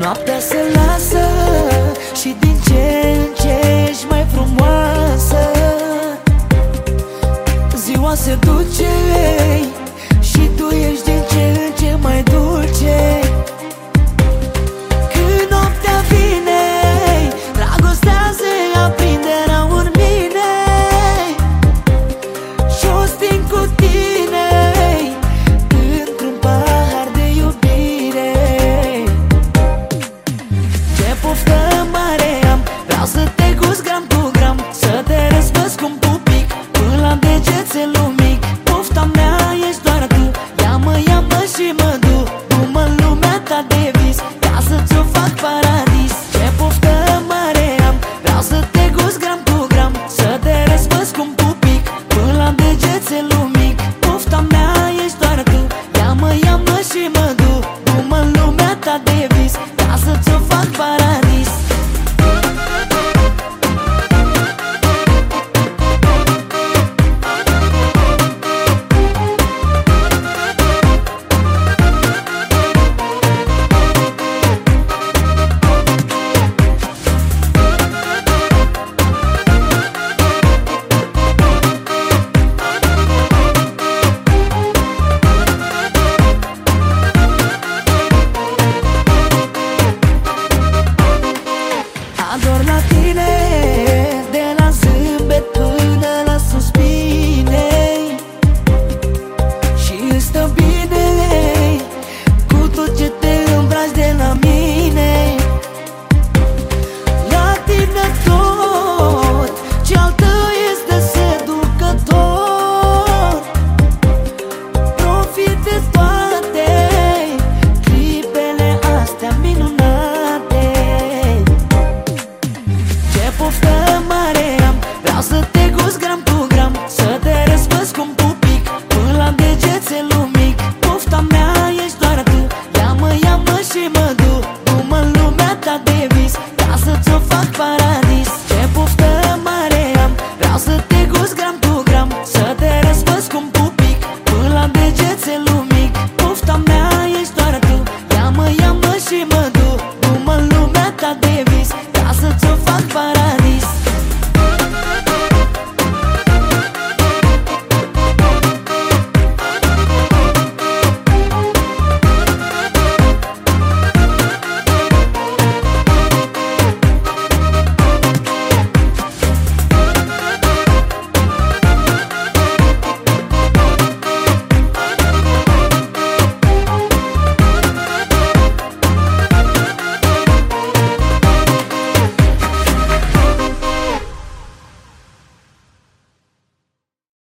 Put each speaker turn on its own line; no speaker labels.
Noaptea se lasă și din ce în ce ești mai frumoasă. Ziua se duce și tu ești din ce în ce mai dulce. Când noaptea vine, dragostea se aprinde rău în mine și-o sting cu tine într-un pahar de iubire. Ce poftă mare am, vreau să te gust gram cu gram, să te răspăs cu un pupic până la degețe lumic. Pofta mea ești doar tu, ia-mă și mă du-mă în lumea ta de vis, ca să-ți o fac paradis. Ce poftă mare am, vreau să te gust gram cu gram, să te răspăs cu un pupic până la degețe lumic. Pofta mea ești doar tu, ia-mă și mă du-mă în lumea ta de vis, ca să-ți o fac paradis. Ador la tine, de la zâmbet până la suspine, și îți stă bine cu tot ce te îmbraci de la mine. La tine tot ce-al tău este seducător. Profit de toate clipele astea minunate. Ce poftă mare am, vreau să te gust gram cu gram, să te răspăs cu un pupic până la degețe lumic. Pofta mea ești doar tu, ia-mă și mă du-mă în lumea ta de vis, ca să-ți o fac paradis. Ce poftă mare am, vreau să te gust gram cu gram, să te răspăs cu un pupic până la degețe lumic. Pofta mea ești doar tu, ia-mă și mă